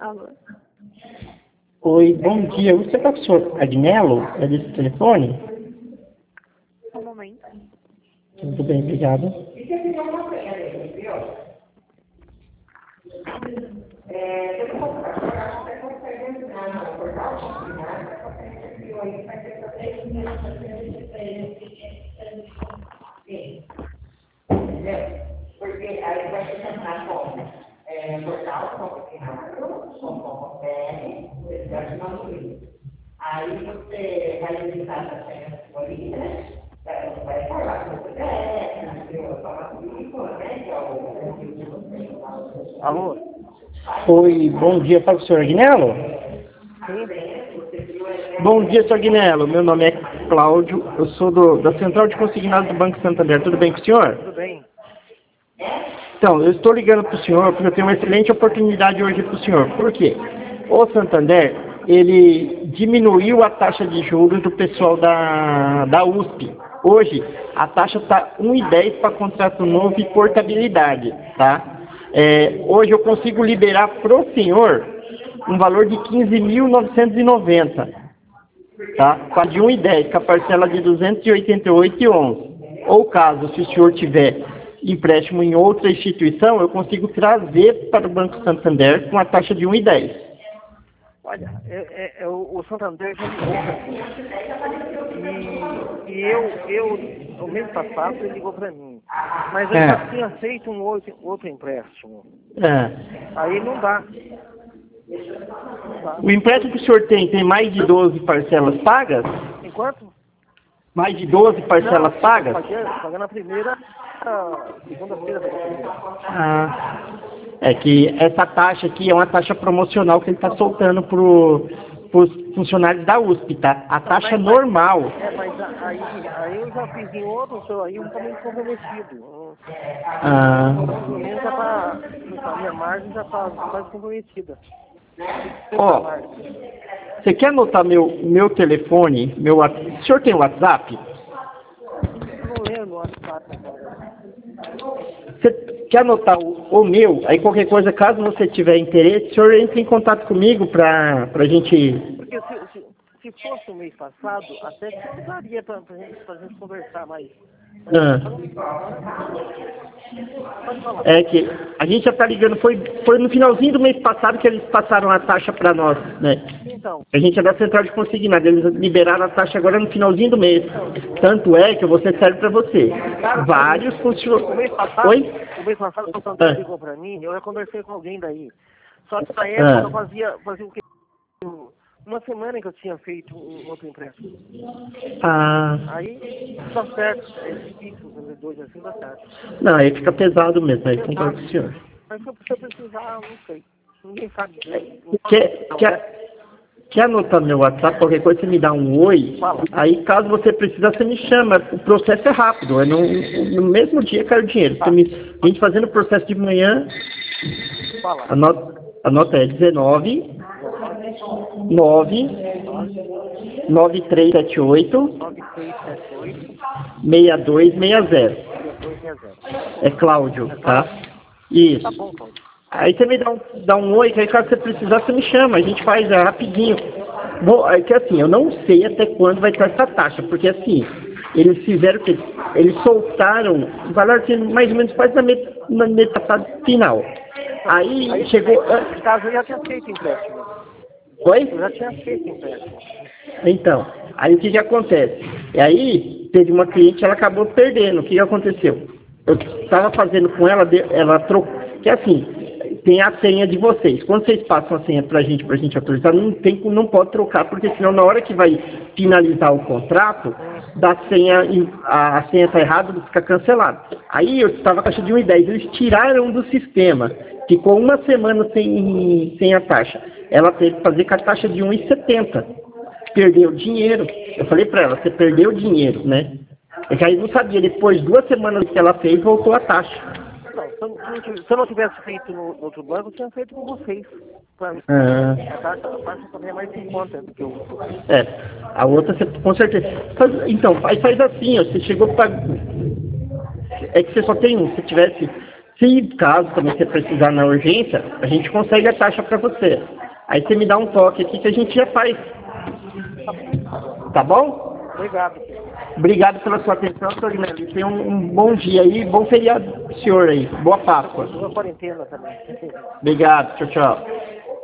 Alô? Oi, bom dia. Você está com o senhor Agnello? É desse telefone? Um momento. Tudo bem, obrigado. Porque aí vai se tentar como portal, aí você vai visitar a senha disponível, né? Vai falar com o CPF, né? Que é o... Alô? Oi, bom dia. Fala com o senhor Agnello? Bom dia, senhor Agnello. Meu nome é Cláudio. Eu sou da Central de Consignados do Banco Santander. Tudo bem com o senhor? Tudo bem. Então, eu estou ligando para o senhor porque eu tenho uma excelente oportunidade hoje para o senhor. Por quê? O Santander, ele diminuiu a taxa de juros do pessoal da USP. Hoje, a taxa está 1,10 para contrato novo e portabilidade, tá? Hoje eu consigo liberar para o senhor um valor de 15.990, tá? Com a de 1,10, com a parcela de 288,11. Ou caso, se o senhor tiver empréstimo em outra instituição, eu consigo trazer para o Banco Santander com a taxa de 1,10. Olha, o Santander já ligou para mim. E o mês passado ele ligou para mim. Mas eu já tinha feito um outro empréstimo. Aí não dá. O empréstimo que o senhor tem mais de 12 parcelas pagas? Enquanto? Mais de 12 parcelas pagas? Pagando a primeira, segunda-feira. É que essa taxa aqui é uma taxa promocional que ele está soltando para os funcionários da USP, tá? A taxa normal. Mas aí eu já fiz em outro, aí eu não estou muito comprometido. Pelo menos já está, a minha margem já está quase comprometida. Ó, você quer anotar meu telefone, meu WhatsApp? O senhor tem WhatsApp? Não lembro o WhatsApp agora. Você quer anotar o meu? Aí qualquer coisa, caso você tiver interesse, o senhor entre em contato comigo pra gente... Porque se fosse o mês passado, até que daria pra gente conversar mais. É que a gente já está ligando, foi no finalzinho do mês passado que eles passaram a taxa para nós, né? Então. A gente é da Central de Consignado, eles liberaram a taxa agora no finalzinho do mês. Tanto é que eu vou ser sério para você. Vários funcionários... O mês passado, Oi? o mês passado, o Santander ligou para mim, eu já conversei com alguém daí. Só que na época eu fazia o quê? Uma semana que eu tinha feito um outro empréstimo. Aí dá certo, é difícil fazer dois assim, dá certo. Não, aí fica pesado mesmo, aí concordo com o senhor. Mas se eu precisar, não sei. Ninguém sabe dizer. Quer anotar meu WhatsApp? Qualquer coisa você me dá um oi. Fala. Aí caso você precisar, você me chama. O processo é rápido, no mesmo dia cai o dinheiro. A gente fazendo o processo de manhã. Fala. Anota, é 19 9 9378 6260. É Cláudio, tá? Isso. Tá bom, Cláudio. Aí você me dá um oi, que aí caso você precisar, você me chama, a gente faz rapidinho. Bom, é que assim, eu não sei até quando vai estar essa taxa, porque assim, eles fizeram que eles soltaram o valor que mais ou menos quase na metade final. Aí chegou. Nesse caso eu já tinha feito empréstimo. Oi? Eu já tinha feito empréstimo. Então, aí o que acontece? E aí teve uma cliente, ela acabou perdendo. O que aconteceu? Eu estava fazendo com ela, ela trocou. Que assim, tem a senha de vocês. Quando vocês passam a senha pra gente autorizar, não pode trocar, porque senão na hora que vai finalizar o contrato, a senha está errada, fica cancelado. Aí eu estava com a taxa de 1,10, eles tiraram do sistema. Ficou uma semana sem a taxa. Ela teve que fazer com a taxa de 1,70. Perdeu dinheiro. Eu falei para ela, você perdeu dinheiro, né? É que aí não sabia, depois 2 semanas que ela fez, voltou a taxa. Se eu não tivesse feito no outro banco, eu tinha feito com vocês. A taxa também é mais em conta do que eu. A outra você com certeza. Então, faz assim, ó, você chegou para. É que você só tem um. Se Se caso também você precisar na urgência, a gente consegue a taxa para você. Aí você me dá um toque aqui que a gente já faz. Tá bom? Obrigado. Obrigado pela sua atenção, Torinelli. Tenha um bom dia aí, bom feriado pro senhor aí. Boa Páscoa. Boa quarentena também. Obrigado, tchau, tchau.